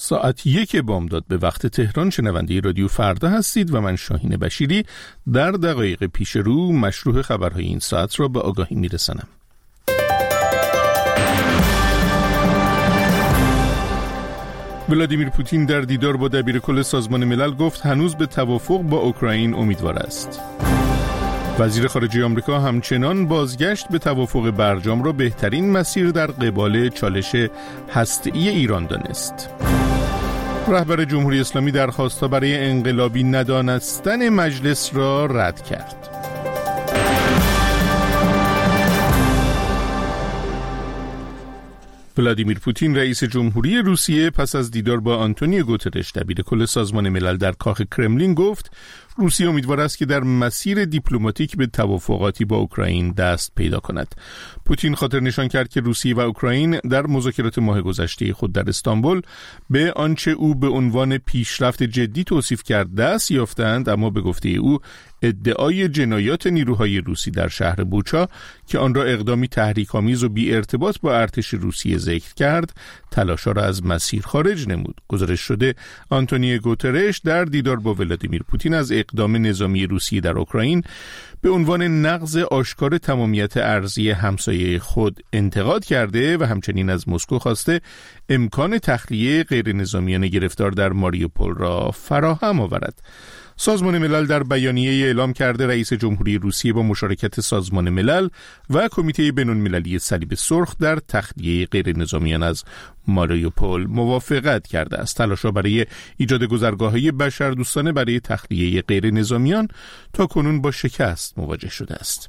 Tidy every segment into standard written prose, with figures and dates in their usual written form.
ساعت 1 بامداد به وقت تهران شنونده رادیو فردا هستید و من شاهین بشیری در دقایق پیش رو مشروع خبرهای این ساعت را به آگاهی میرسانم. ولادیمیر پوتین در دیدار با دبیرکل سازمان ملل گفت هنوز به توافق با اوکراین امیدوار است. وزیر خارجه آمریکا همچنان بازگشت به توافق برجام را بهترین مسیر در قبال چالش هسته‌ای ایران دانست. رهبر جمهوری اسلامی درخواست‌ها برای انقلابی ندانستن مجلس را رد کرد. ولادیمیر پوتین رئیس جمهوری روسیه پس از دیدار با آنتونیو گوترش دبیرکل سازمان ملل در کاخ کرملین گفت روسیه امیدوار است که در مسیر دیپلماتیک به توافقاتی با اوکراین دست پیدا کند. پوتین خاطر نشان کرد که روسیه و اوکراین در مذاکرات ماه گذشته خود در استانبول به آنچه او به عنوان پیشرفت جدی توصیف کرد دست یافتند، اما به گفته او ادعای جنایات نیروهای روسی در شهر بوچا که آن را اقدامی تحریک‌آمیز و بی ارتباط با ارتش روسیه ذکر کرد، تلاش‌ها را از مسیر خارج نمود. گزارش شده آنتونیو گوترش در دیدار با ولادیمیر پوتین از اقدام نظامی روسیه در اوکراین به عنوان نقض آشکار تمامیت ارضی همسایه خود انتقاد کرده و همچنین از مسکو خواسته امکان تخلیه غیر نظامیان گرفتار در ماریوپول را فراهم آورد. سازمان ملل در بیانیه اعلام کرده رئیس جمهوری روسیه با مشارکت سازمان ملل و کمیته بین‌المللی صلیب سرخ در تخلیه غیر نظامیان از ماریوپول موافقت کرده است. تلاش‌ها برای ایجاد گذرگاه‌های بشردوستانه برای تخلیه غیر نظامیان تا کنون با شکست مواجه شده است.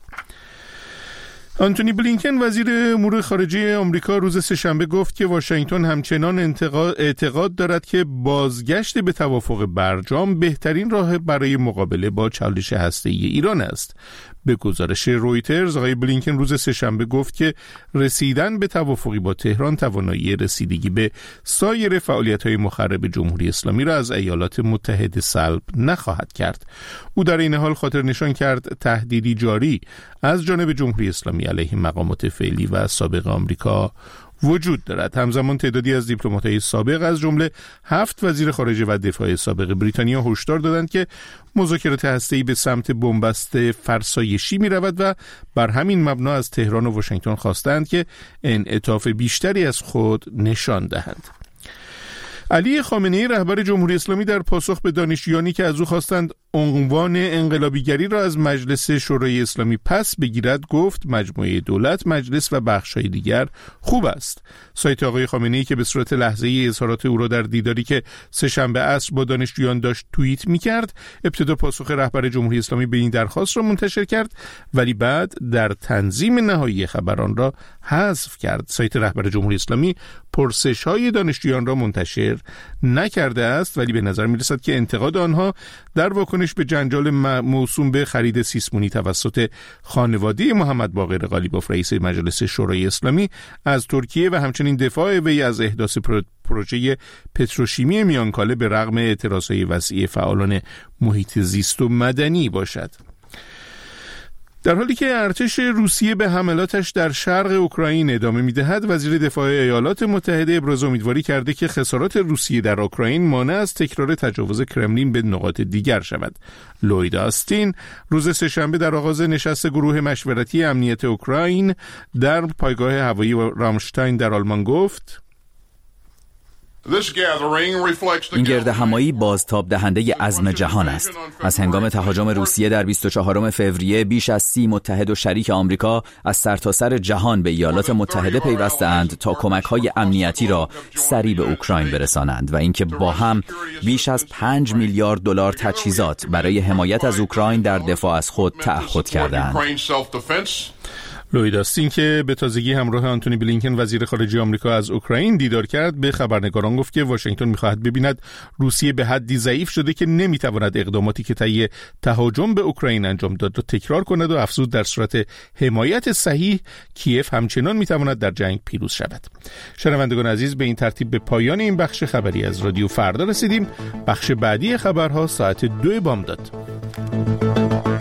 آنتونی بلینکن وزیر امور خارجه آمریکا روز سه‌شنبه گفت که واشنگتن همچنان اعتقاد دارد که بازگشت به توافق برجام بهترین راه برای مقابله با چالش هسته‌ای ایران است. به گزارش رویترز آقای بلینکن روز سه‌شنبه گفت که رسیدن به توافقی با تهران توانایی رسیدگی به سایر فعالیت‌های مخرب جمهوری اسلامی را از ایالات متحده سلب نخواهد کرد. او در این حال خاطر نشان کرد تهدیدی جاری از جانب جمهوری اسلامی علیه مقامات فعلی و سابق آمریکا وجود دارد. همزمان تعدادی از دیپلمات‌های سابق از جمله 7 وزیر خارجه و دفاع سابق بریتانیا هشدار دادند که مذاکرات هسته‌ای به سمت بنبست فرسایشی می‌رود و بر همین مبنا از تهران و واشنگتن خواستند که انعطاف بیشتری از خود نشان دهند. علی خامنه‌ای رهبر جمهوری اسلامی در پاسخ به دانشجویانی که از او خواستند عنوان انقلابیگری را از مجلس شورای اسلامی پس بگیرد گفت مجموعه دولت، مجلس و بخش‌های دیگر خوب است. سایت آقای خامنه‌ای که به صورت لحظه‌ای اظهارات او را در دیداری که سه‌شنبه عصر با دانشجویان داشت توییت می‌کرد، ابتدا پاسخ رهبر جمهوری اسلامی به این درخواست را منتشر کرد ولی بعد در تنظیم نهایی خبران را حذف کرد. سایت رهبر جمهوری اسلامی پرسش‌های دانشجویان را منتشر نکرده است ولی به نظر می‌رسد که انتقاد آنها در واکنش به جنجال موسوم به خرید سیسمونی توسط خانواده محمد باقر غالیباف رئیس مجلس شورای اسلامی از ترکیه و همچنین دفاع وی از احداث پروژه پتروشیمی میانکاله به رغم اعتراضهای وسیع فعالان محیط زیست و مدنی باشد. در حالی که ارتش روسیه به حملاتش در شرق اوکراین ادامه می‌دهد، وزیر دفاع ایالات متحده ابراز امیدواری کرده که خسارات روسیه در اوکراین مانع از تکرار تجاوز کرملین به نقاط دیگر شود. لوید آستین روز سه‌شنبه در آغاز نشست گروه مشورتی امنیت اوکراین در پایگاه هوایی رامشتاین در آلمان گفت: این گردهمایی بازتاب دهنده عزم جهان است. از هنگام تهاجم روسیه در 24 فوریه بیش از 30 متحد و شریک آمریکا از سرتاسر جهان به ایالات متحده پیوستند تا کمک‌های امنیتی را سریع به اوکراین برسانند و اینکه با هم بیش از 5 میلیارد دلار تجهیزات برای حمایت از اوکراین در دفاع از خود تعهد کردند. لوید آستین که به تازگی همراه آنتونی بلینکن وزیر خارجه آمریکا از اوکراین دیدار کرد به خبرنگاران گفت که واشنگتن می‌خواهد ببیند روسیه به حدی ضعیف شده که نمی‌تواند اقداماتی که طی تهاجم به اوکراین انجام داد را تکرار کند و افزود در صورت حمایت صحیح کیف همچنان می‌تواند در جنگ پیروز شود. شنوندگان عزیز، به این ترتیب به پایان این بخش خبری از رادیو فردا رسیدیم. بخش بعدی خبرها ساعت 2 بامداد.